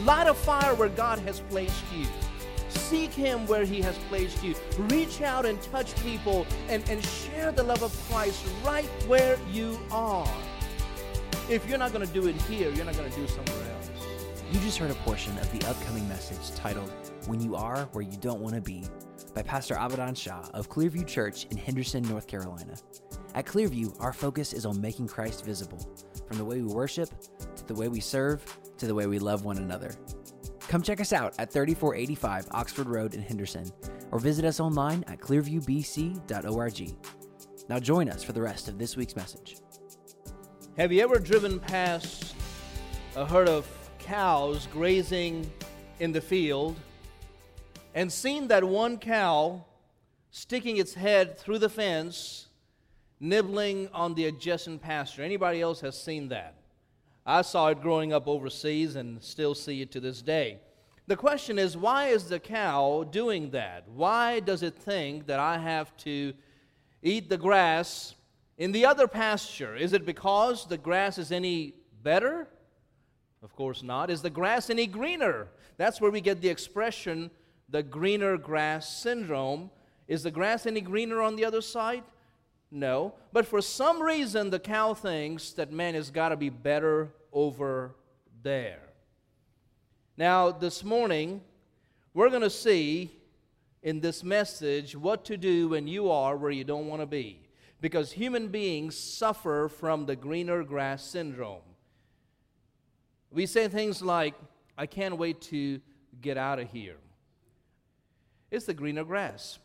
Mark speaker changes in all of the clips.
Speaker 1: Light a fire where God has placed you. Seek Him where He has placed you. Reach out and touch people and share the love of Christ right where you are. If you're not going to do it here, you're not going to do it somewhere else.
Speaker 2: You just heard a portion of the upcoming message titled, When You Are Where You Don't Want to Be, by Pastor Abadan Shah of Clearview Church in Henderson, North Carolina. At Clearview, our focus is on making Christ visible, from the way we worship, to the way we serve, to the way we love one another. Come check us out at 3485 Oxford Road in Henderson, or visit us online at clearviewbc.org. Now join us for the rest of this week's message.
Speaker 1: Have you ever driven past a herd of cows grazing in the field and seen that one cow sticking its head through the fence, nibbling on the adjacent pasture? Anybody else has seen that? I saw it growing up overseas and still see it to this day. The question is, why is the cow doing that? Why does it think that I have to eat the grass in the other pasture? Is it because the grass is any better? Of course not. Is the grass any greener? That's where we get the expression, the greener grass syndrome. Is the grass any greener on the other side? No. But for some reason, the cow thinks that, man, it's got to be better over there. Now, this morning, we're going to see in this message what to do when you are where you don't want to be. Because human beings suffer from the greener grass syndrome. We say things like, I can't wait to get out of here. It's the greener grass.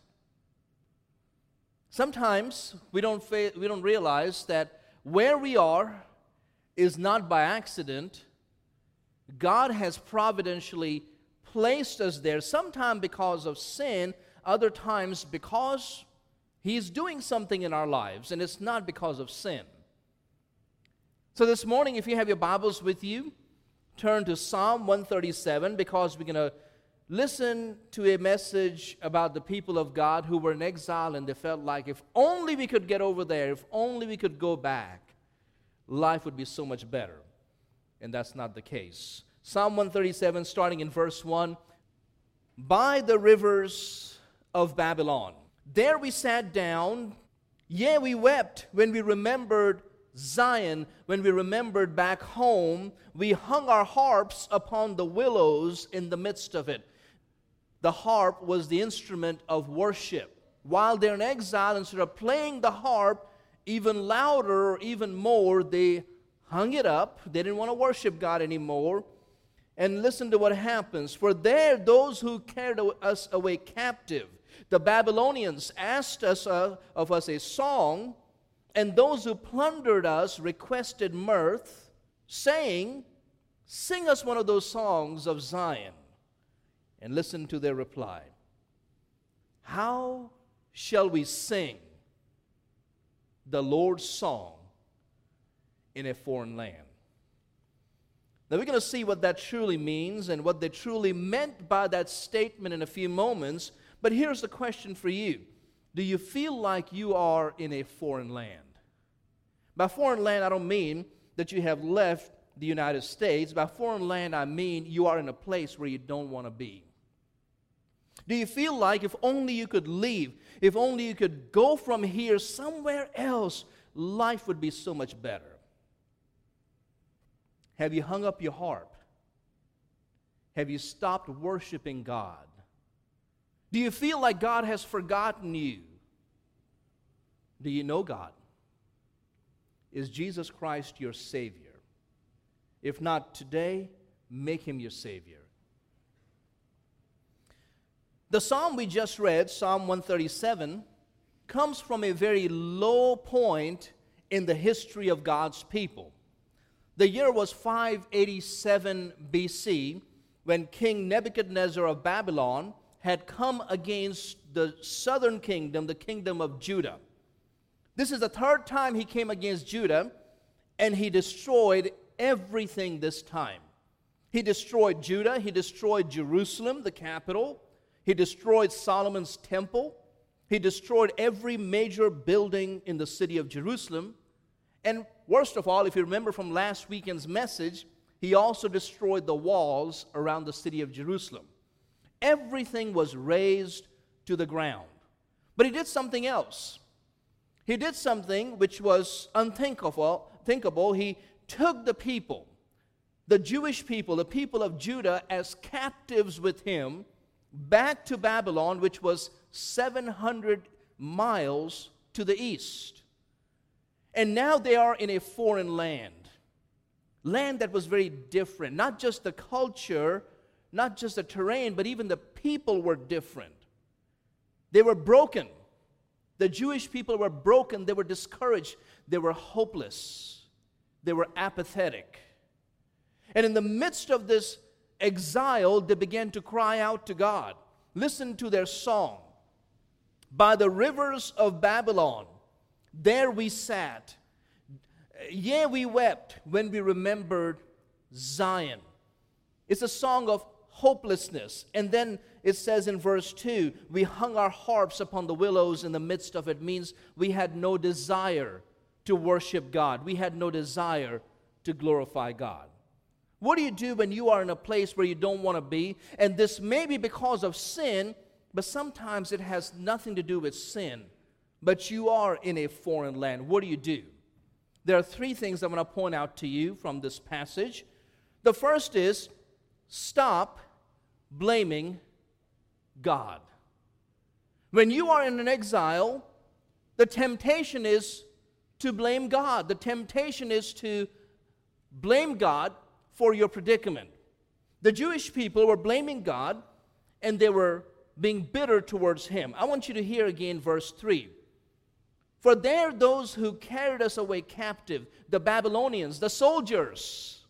Speaker 1: Sometimes we don't realize that where we are is not by accident. God has providentially placed us there, sometimes because of sin, other times because He's doing something in our lives, and it's not because of sin. So this morning, if you have your Bibles with you, turn to Psalm 137, because we're going to listen to a message about the people of God who were in exile, and they felt like if only we could get over there, if only we could go back, life would be so much better. And that's not the case. Psalm 137, starting in verse 1, By the rivers of Babylon, there we sat down, yea, we wept when we remembered Zion, when we remembered back home. We hung our harps upon the willows in the midst of it. The harp was the instrument of worship. While they're in exile, instead of playing the harp even louder or even more, they hung it up. They didn't want to worship God anymore. And listen to what happens. For there, those who carried us away captive, the Babylonians, asked us of us a song, and those who plundered us requested mirth, saying, Sing us one of those songs of Zion. And listen to their reply. How shall we sing the Lord's song in a foreign land? Now we're going to see what that truly means and what they truly meant by that statement in a few moments. But here's the question for you. Do you feel like you are in a foreign land? By foreign land, I don't mean that you have left the United States. By foreign land, I mean you are in a place where you don't want to be. Do you feel like if only you could leave, if only you could go from here somewhere else, life would be so much better? Have you hung up your harp? Have you stopped worshiping God? Do you feel like God has forgotten you? Do you know God? Is Jesus Christ your Savior? If not today, make Him your Savior. The psalm we just read, Psalm 137, comes from a very low point in the history of God's people. The year was 587 BC, when King Nebuchadnezzar of Babylon had come against the southern kingdom, the kingdom of Judah. This is the third time he came against Judah, and he destroyed everything this time. He destroyed Judah, he destroyed Jerusalem, the capital, he destroyed Solomon's temple, he destroyed every major building in the city of Jerusalem, and worst of all, if you remember from last weekend's message, he also destroyed the walls around the city of Jerusalem. Everything was razed to the ground. But he did something else. He did something which was unthinkable. He took the people, the Jewish people, the people of Judah, as captives with him back to Babylon, which was 700 miles to the east. And now they are in a foreign land that was very different. Not just the culture, not just the terrain, but even the people were different. They were broken. The Jewish people were broken. They were discouraged. They were hopeless. They were apathetic. And in the midst of this exile, they began to cry out to God. Listen to their song. By the rivers of Babylon, there we sat. Yea, we wept when we remembered Zion. It's a song of hopelessness. And then it says in verse 2, we hung our harps upon the willows in the midst of it. Means we had no desire to worship God. We had no desire to glorify God. What do you do when you are in a place where you don't want to be? And this may be because of sin, but sometimes it has nothing to do with sin. But you are in a foreign land. What do? There are three things I'm going to point out to you from this passage. The first is, stop blaming God. When you are in an exile, the temptation is to blame God. The temptation is to blame God for your predicament. The Jewish people were blaming God, and they were being bitter towards him. I want you to hear again verse 3. For there those who carried us away captive, the Babylonians, the soldiers,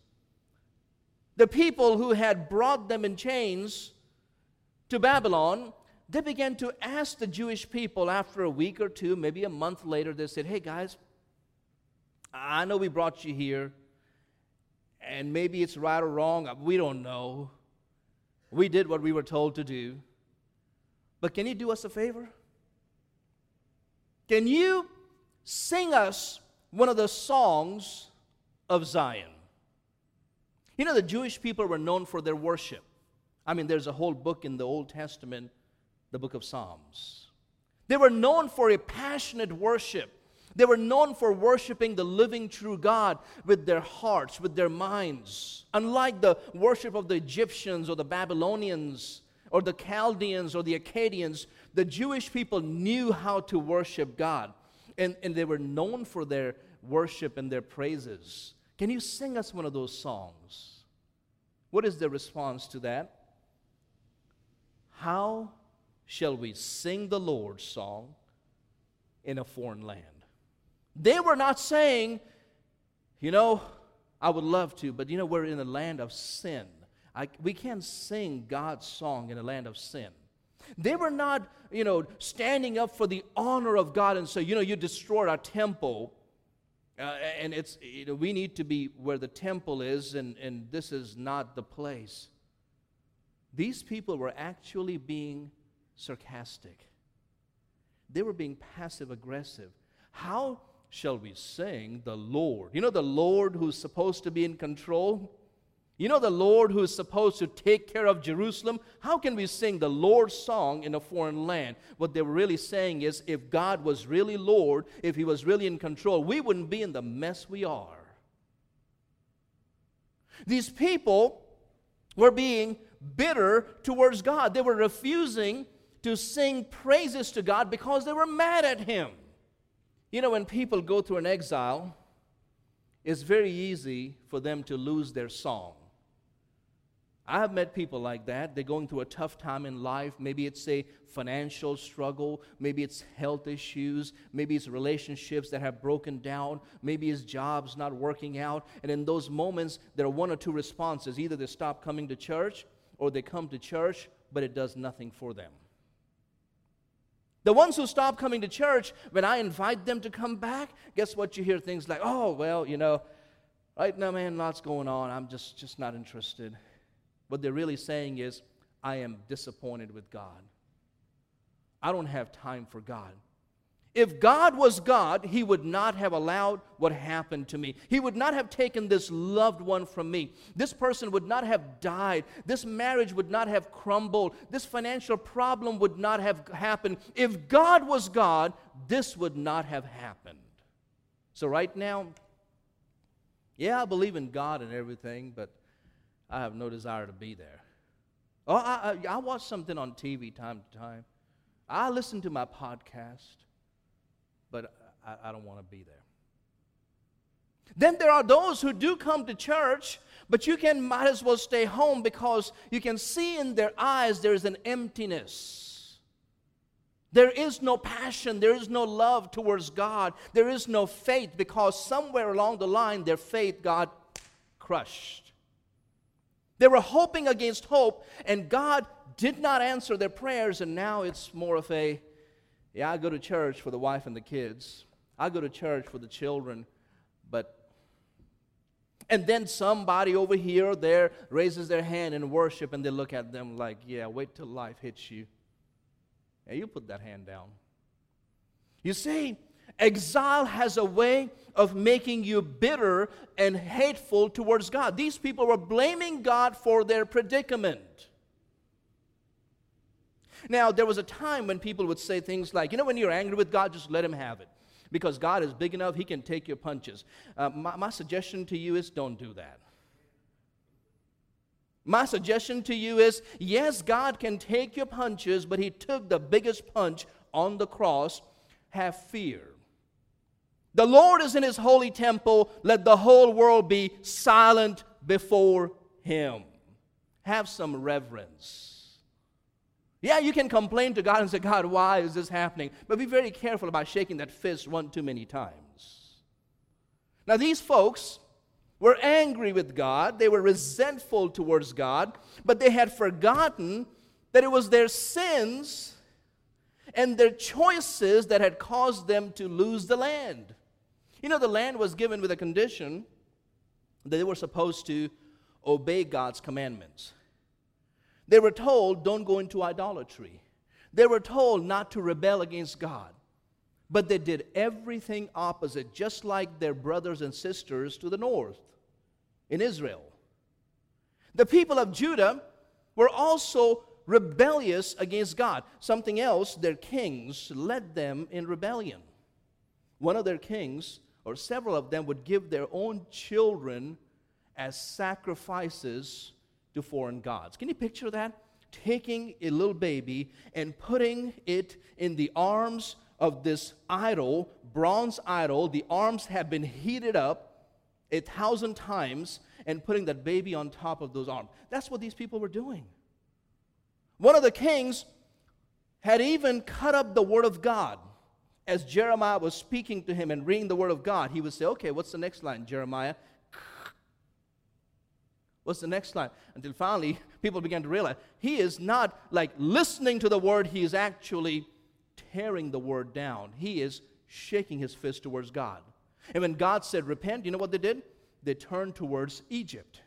Speaker 1: the people who had brought them in chains to Babylon, they began to ask the Jewish people after a week or two, maybe a month later, they said, hey guys, I know we brought you here, and maybe it's right or wrong, we don't know. We did what we were told to do. But can you do us a favor? Can you sing us one of the songs of Zion? You know, the Jewish people were known for their worship. I mean, there's a whole book in the Old Testament, the book of Psalms. They were known for a passionate worship. They were known for worshiping the living true God with their hearts, with their minds. Unlike the worship of the Egyptians or the Babylonians or the Chaldeans or the Akkadians, the Jewish people knew how to worship God. And they were known for their worship and their praises. Can you sing us one of those songs? What is the response to that? How shall we sing the Lord's song in a foreign land? They were not saying, I would love to, but we're in a land of sin. We can't sing God's song in a land of sin. They were not, standing up for the honor of God and say, you destroyed our temple, and it's, we need to be where the temple is, and this is not the place. These people were actually being sarcastic. They were being passive-aggressive. How shall we sing the Lord? The Lord who's supposed to be in control? The Lord who is supposed to take care of Jerusalem? How can we sing the Lord's song in a foreign land? What they were really saying is, if God was really Lord, if He was really in control, we wouldn't be in the mess we are. These people were being bitter towards God. They were refusing to sing praises to God because they were mad at Him. When people go through an exile, it's very easy for them to lose their song. I have met people like that. They're going through a tough time in life. Maybe it's a financial struggle. Maybe it's health issues. Maybe it's relationships that have broken down. Maybe it's jobs not working out. And in those moments, there are one or two responses. Either they stop coming to church, or they come to church, but it does nothing for them. The ones who stop coming to church, when I invite them to come back, guess what? You hear things like, oh, well, right now, man, lots going on. I'm just not interested. What they're really saying is, I am disappointed with God. I don't have time for God. If God was God, He would not have allowed what happened to me. He would not have taken this loved one from me. This person would not have died. This marriage would not have crumbled. This financial problem would not have happened. If God was God, this would not have happened. So right now, yeah, I believe in God and everything, but I have no desire to be there. Oh, I watch something on TV time to time. I listen to my podcast, but I don't want to be there. Then there are those who do come to church, but might as well stay home because you can see in their eyes there is an emptiness. There is no passion. There is no love towards God. There is no faith because somewhere along the line their faith got crushed. They were hoping against hope, and God did not answer their prayers, and now it's more of a, I go to church for the wife and the kids. I go to church for the children, and then somebody over here or there raises their hand in worship, and they look at them like, wait till life hits you. You put that hand down. You see, exile has a way of making you bitter and hateful towards God. These people were blaming God for their predicament. Now, there was a time when people would say things like, when you're angry with God, just let Him have it. Because God is big enough, He can take your punches. My suggestion to you is don't do that. My suggestion to you is, yes, God can take your punches, but He took the biggest punch on the cross. Have fear. The Lord is in His holy temple. Let the whole world be silent before Him. Have some reverence. Yeah, you can complain to God and say, God, why is this happening? But be very careful about shaking that fist one too many times. Now, these folks were angry with God. They were resentful towards God. But they had forgotten that it was their sins and their choices that had caused them to lose the land. The land was given with a condition that they were supposed to obey God's commandments. They were told, don't go into idolatry. They were told not to rebel against God. But they did everything opposite, just like their brothers and sisters to the north in Israel. The people of Judah were also rebellious against God. Something else, their kings led them in rebellion. One of their kings, or several of them, would give their own children as sacrifices to foreign gods. Can you picture that? Taking a little baby and putting it in the arms of this idol, bronze idol. The arms have been heated up 1,000 times, and putting that baby on top of those arms. That's what these people were doing. One of the kings had even cut up the Word of God. As Jeremiah was speaking to him and reading the Word of God, he would say, okay, what's the next line, Jeremiah? What's the next line? Until finally, people began to realize he is not like listening to the Word, he is actually tearing the Word down. He is shaking his fist towards God. And when God said, repent, you know what they did? They turned towards Egypt.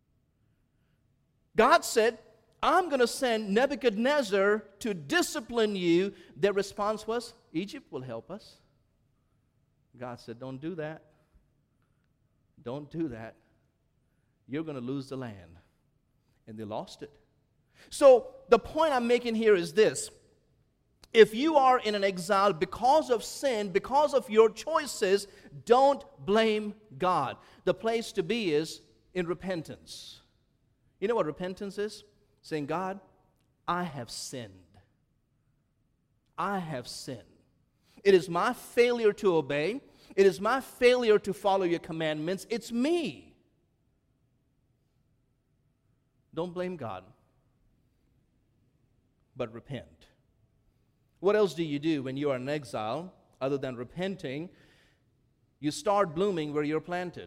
Speaker 1: God said, I'm going to send Nebuchadnezzar to discipline you. Their response was, Egypt will help us. God said, don't do that. Don't do that. You're going to lose the land. And they lost it. So the point I'm making here is this. If you are in an exile because of sin, because of your choices, don't blame God. The place to be is in repentance. You know what repentance is? Saying, God, I have sinned. I have sinned. It is my failure to obey. It is my failure to follow your commandments. It's me. Don't blame God, but repent. What else do you do when you are in exile other than repenting? You start blooming where you're planted.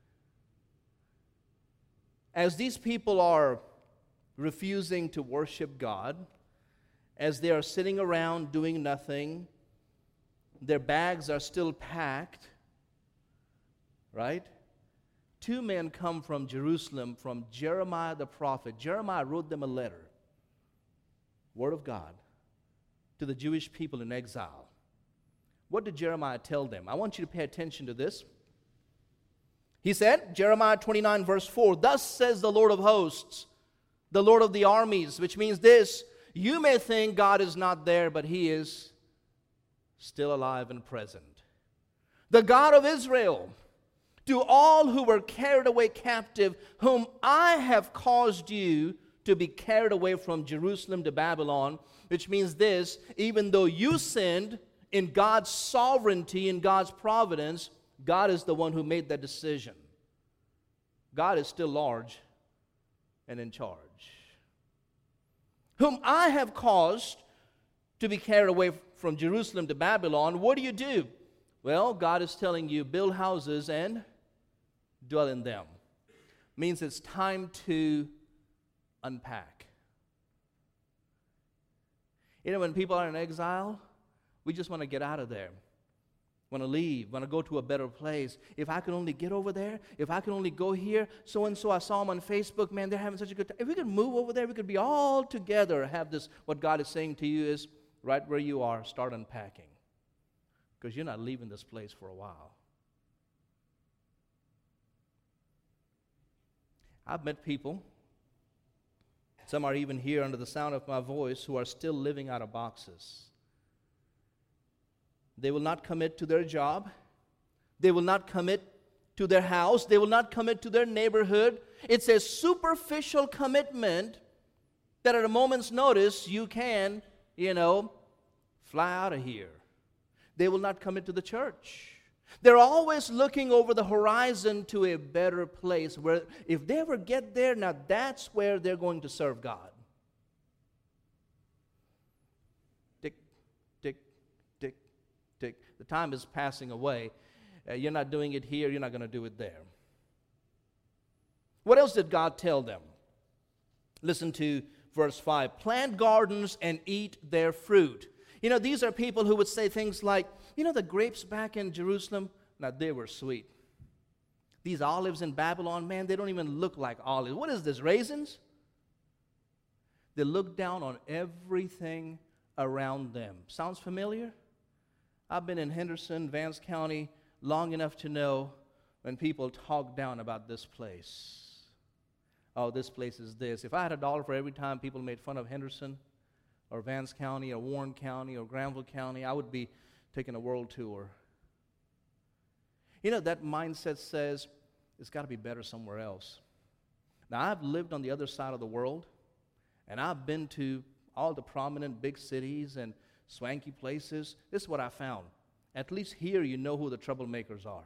Speaker 1: As these people are refusing to worship God, as they are sitting around doing nothing, their bags are still packed, right? 2 men come from Jerusalem, from Jeremiah the prophet. Jeremiah wrote them a letter, Word of God, to the Jewish people in exile. What did Jeremiah tell them? I want you to pay attention to this. He said, Jeremiah 29 verse 4, "Thus says the Lord of hosts, the Lord of the armies," which means this: you may think God is not there, but He is still alive and present. "The God of Israel, to all who were carried away captive, whom I have caused you to be carried away from Jerusalem to Babylon," which means this: even though you sinned, in God's sovereignty, in God's providence, God is the one who made that decision. God is still large and in charge. "Whom I have caused to be carried away from Jerusalem to Babylon," what do? Well, God is telling you, build houses and dwell in them. Means it's time to unpack. You know, when people are in exile, we just want to get out of there. Want to leave, want to go to a better place. If I could only get over there, if I could only go here, so-and-so, I saw them on Facebook, man, they're having such a good time. If we could move over there, we could be all together, have this. What God is saying to you is, right where you are, start unpacking. Because you're not leaving this place for a while. I've met people, some are even here under the sound of my voice, who are still living out of boxes. They will not commit to their job. They will not commit to their house. They will not commit to their neighborhood. It's a superficial commitment that at a moment's notice you can, fly out of here. They will not commit to the church. They're always looking over the horizon to a better place where if they ever get there, now that's where they're going to serve God. Tick, tick, tick, tick. The time is passing away. You're not doing it here. You're not going to do it there. What else did God tell them? Listen to verse 5. "Plant gardens and eat their fruit." These are people who would say things like, the grapes back in Jerusalem, now they were sweet. These olives in Babylon, man, they don't even look like olives. What is this, raisins? They look down on everything around them. Sounds familiar? I've been in Henderson, Vance County, long enough to know when people talk down about this place. Oh, this place is this. If I had $1 for every time people made fun of Henderson, or Vance County, or Warren County, or Granville County, I would be taking a world tour. That mindset says it's got to be better somewhere else. Now, I've lived on the other side of the world, and I've been to all the prominent big cities and swanky places. This is what I found. At least here you know who the troublemakers are.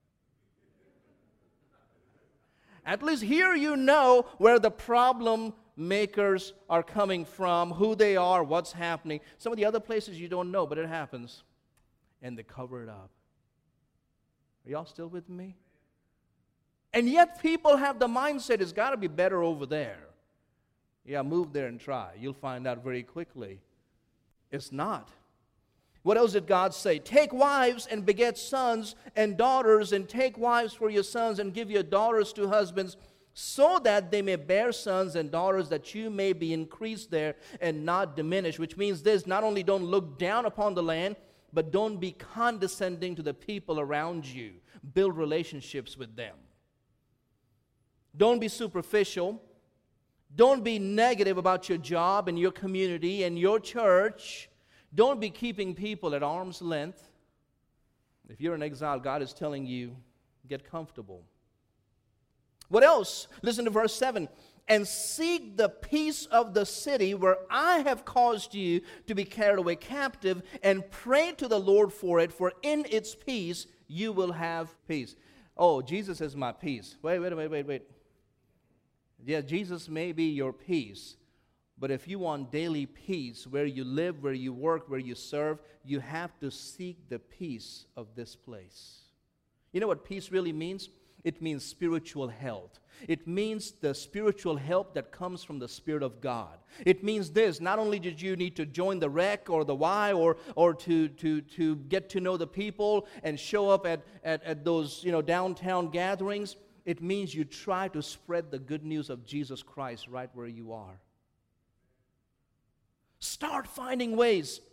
Speaker 1: At least here you know where the problem makers are coming from, who they are, what's happening. Some of the other places you don't know, but it happens. And they cover it up. Are y'all still with me? And yet people have the mindset, it's got to be better over there. Yeah, move there and try. You'll find out very quickly. It's not. What else did God say? "Take wives and beget sons and daughters, and take wives for your sons and give your daughters to husbands, so that they may bear sons and daughters, that you may be increased there and not diminished." Which means this: not only don't look down upon the land, but don't be condescending to the people around you. Build relationships with them. Don't be superficial. Don't be negative about your job and your community and your church. Don't be keeping people at arm's length. If you're in exile, God is telling you, get comfortable. What else? Listen to verse 7. "And seek the peace of the city where I have caused you to be carried away captive, and pray to the Lord for it, for in its peace you will have peace." Oh, Jesus is my peace. Wait. Yeah, Jesus may be your peace, but if you want daily peace where you live, where you work, where you serve, you have to seek the peace of this place. You know what peace really means? It means spiritual health. It means the spiritual help that comes from the Spirit of God. It means this: not only did you need to join the rec or the Y or to get to know the people and show up at those downtown gatherings, it means you try to spread the good news of Jesus Christ right where you are. Start finding ways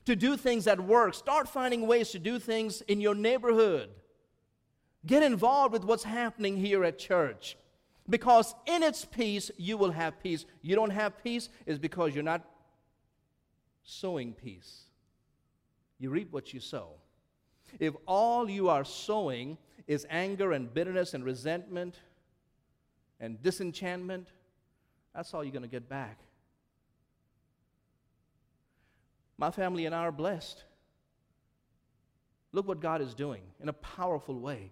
Speaker 1: to do things at work. Start finding ways to do things in your neighborhood. Get involved with what's happening here at church. Because in its peace, you will have peace. You don't have peace is because you're not sowing peace. You reap what you sow. If all you are sowing is anger and bitterness and resentment and disenchantment, that's all you're going to get back. My family and I are blessed. Look what God is doing in a powerful way.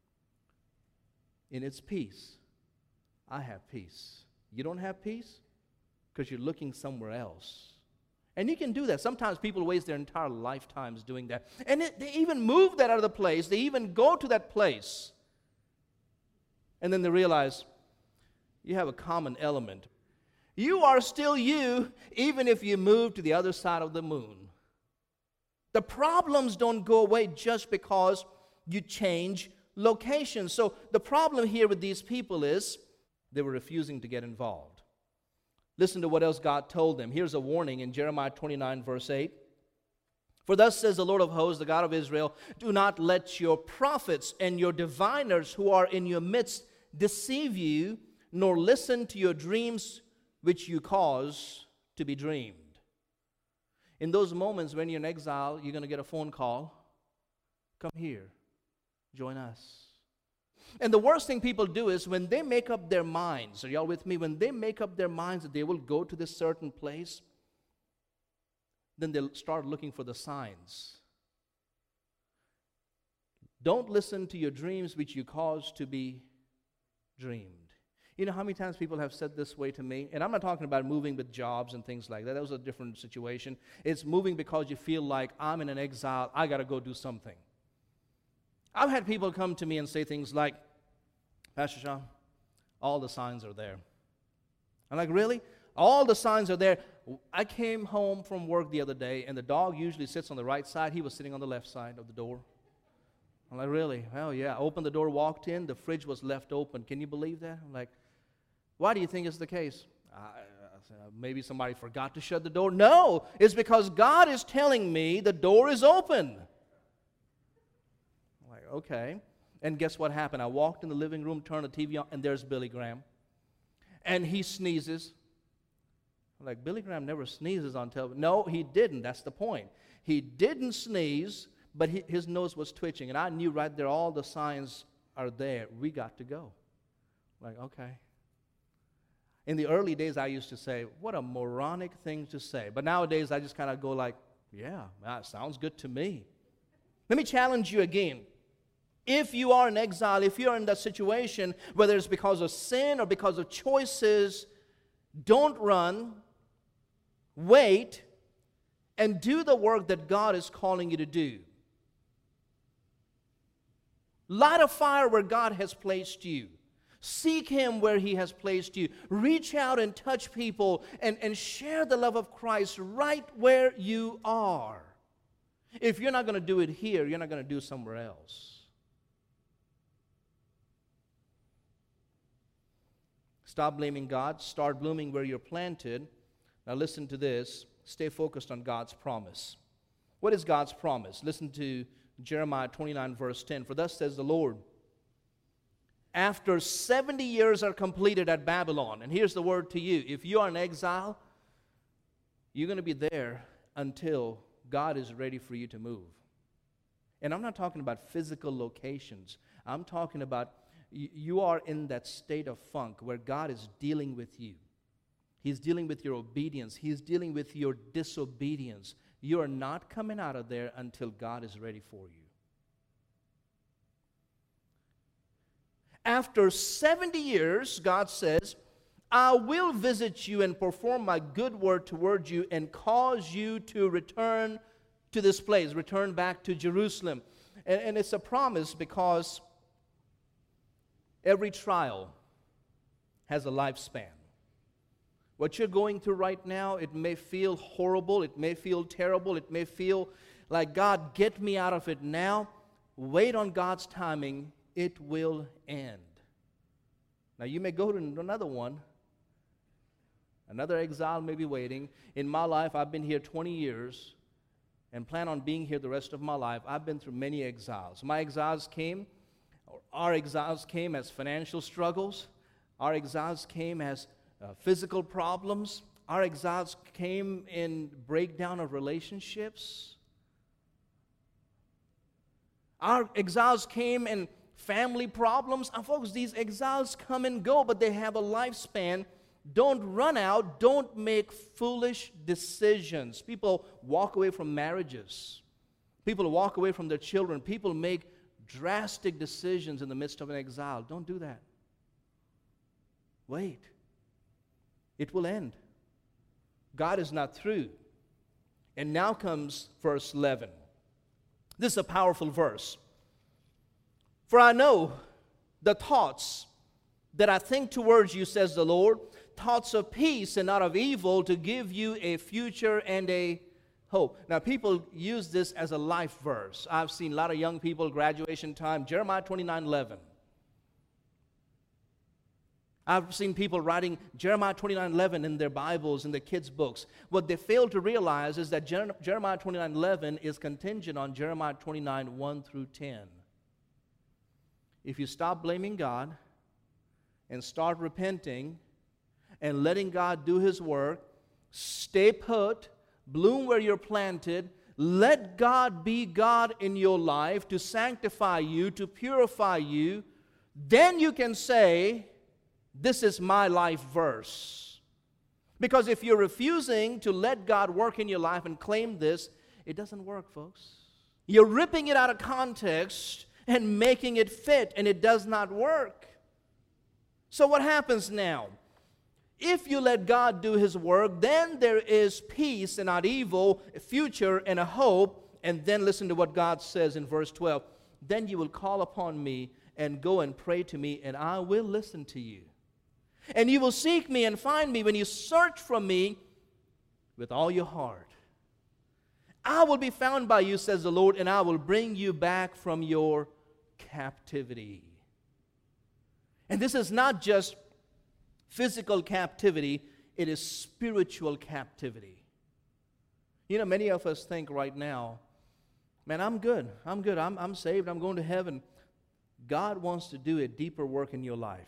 Speaker 1: In its peace, I have peace. You don't have peace because you're looking somewhere else. And you can do that. Sometimes people waste their entire lifetimes doing that. And they even move that out of the place. They even go to that place. And then they realize you have a common element. You are still you, even if you move to the other side of the moon. The problems don't go away just because you change location. So the problem here with these people is they were refusing to get involved. Listen to what else God told them. Here's a warning in Jeremiah 29, verse 8. For thus says the Lord of hosts, the God of Israel, do not let your prophets and your diviners who are in your midst deceive you, nor listen to your dreams which you cause to be dreamed. In those moments when you're in exile, you're going to get a phone call. Come here. Join us. And the worst thing people do is when they make up their minds, are y'all with me? When they make up their minds that they will go to this certain place, then they'll start looking for the signs. Don't listen to your dreams which you cause to be dreamed. You know how many times people have said this way to me? And I'm not talking about moving with jobs and things like that. That was a different situation. It's moving because you feel like I'm in an exile. I got to go do something. I've had people come to me and say things like, Pastor Shaw, all the signs are there. I'm like, really? All the signs are there. I came home from work the other day, and the dog usually sits on the right side. He was sitting on the left side of the door. I'm like, really? Well, yeah. I opened the door, walked in. The fridge was left open. Can you believe that? I'm like, why do you think it's the case? Maybe somebody forgot to shut the door. No, it's because God is telling me the door is open. I'm like, okay. And guess what happened? I walked in the living room, turned the TV on, and there's Billy Graham. And he sneezes. I'm like, Billy Graham never sneezes on television. No, he didn't. That's the point. He didn't sneeze, but his nose was twitching. And I knew right there all the signs are there. We got to go. I'm like, okay. In the early days, I used to say, what a moronic thing to say. But nowadays, I just kind of go like, yeah, that sounds good to me. Let me challenge you again. If you are in exile, if you're in that situation, whether it's because of sin or because of choices, don't run, wait, and do the work that God is calling you to do. Light a fire where God has placed you. Seek Him where He has placed you. Reach out and touch people and share the love of Christ right where you are. If you're not going to do it here, you're not going to do it somewhere else. Stop blaming God. Start blooming where you're planted. Now listen to this. Stay focused on God's promise. What is God's promise? Listen to Jeremiah 29, verse 10. For thus says the Lord, after 70 years are completed at Babylon, and here's the word to you, if you are in exile, you're going to be there until God is ready for you to move. And I'm not talking about physical locations. I'm talking about you are in that state of funk where God is dealing with you. He's dealing with your obedience. He's dealing with your disobedience. You are not coming out of there until God is ready for you. After 70 years, God says, I will visit you and perform my good word toward you and cause you to return to this place, return back to Jerusalem. And it's a promise because every trial has a lifespan. What you're going through right now, it may feel horrible, it may feel terrible, it may feel like, God, get me out of it now. Wait on God's timing. It will end. Now, you may go to another one. Another exile may be waiting. In my life, I've been here 20 years, and plan on being here the rest of my life, I've been through many exiles. Our exiles came as financial struggles. Our exiles came as physical problems. Our exiles came in breakdown of relationships. Our exiles came in family problems. And folks, these exiles come and go, but they have a lifespan. Don't run out. Don't make foolish decisions. People walk away from marriages. People walk away from their children. People make drastic decisions in the midst of an exile. Don't do that. Wait. It will end. God is not through. And now comes verse 11. This is a powerful verse. For I know the thoughts that I think towards you, says the Lord, thoughts of peace and not of evil, to give you a future and a hope. Now, people use this as a life verse. I've seen a lot of young people, graduation time, Jeremiah 29:11. I've seen people writing Jeremiah 29:11 in their Bibles, in their kids' books. What they fail to realize is that Jeremiah 29:11 is contingent on Jeremiah 29:1 through 10. If you stop blaming God and start repenting and letting God do His work, stay put, bloom where you're planted, let God be God in your life to sanctify you, to purify you, then you can say, this is my life verse. Because if you're refusing to let God work in your life and claim this, it doesn't work, folks. You're ripping it out of context and making it fit, and it does not work. So what happens now? If you let God do His work, then there is peace and not evil, a future and a hope. And then listen to what God says in verse 12. Then you will call upon me and go and pray to me, and I will listen to you. And you will seek me and find me when you search for me with all your heart. I will be found by you, says the Lord, and I will bring you back from your captivity. And this is not just physical captivity, it is spiritual captivity. You know, many of us think right now, man, I'm good, I'm saved, I'm going to heaven. God wants to do a deeper work in your life.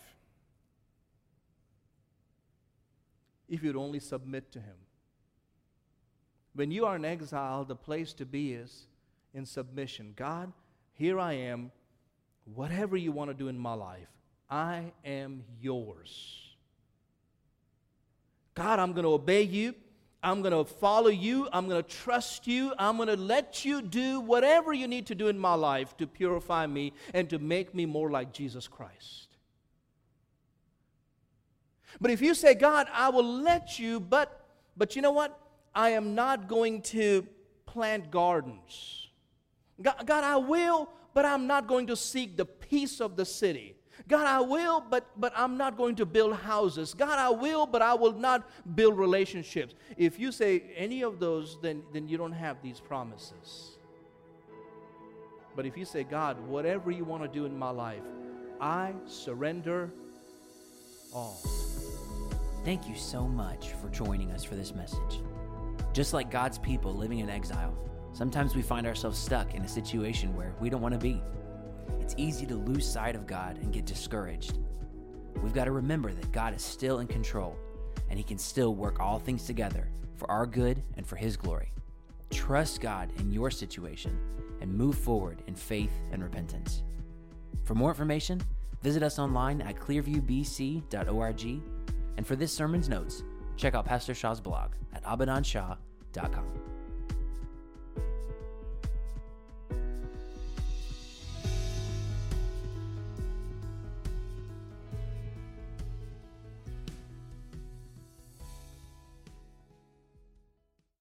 Speaker 1: If you'd only submit to Him. When you are in exile, the place to be is in submission. God, here I am. Whatever you want to do in my life, I am yours. God, I'm going to obey you. I'm going to follow you. I'm going to trust you. I'm going to let you do whatever you need to do in my life to purify me and to make me more like Jesus Christ. But if you say, God, I will let you, but you know what? I am not going to plant gardens. God, I will, but I'm not going to seek the peace of the city. God, I will, but I'm not going to build houses. God, I will, but I will not build relationships. If you say any of those, then you don't have these promises. But if you say, God, whatever you want to do in my life, I surrender all.
Speaker 2: Thank you so much for joining us for this message. Just like God's people living in exile, sometimes we find ourselves stuck in a situation where we don't want to be. It's easy to lose sight of God and get discouraged. We've got to remember that God is still in control, and He can still work all things together for our good and for His glory. Trust God in your situation and move forward in faith and repentance. For more information, visit us online at clearviewbc.org. And for this sermon's notes, check out Pastor Shah's blog at abadanshah.com.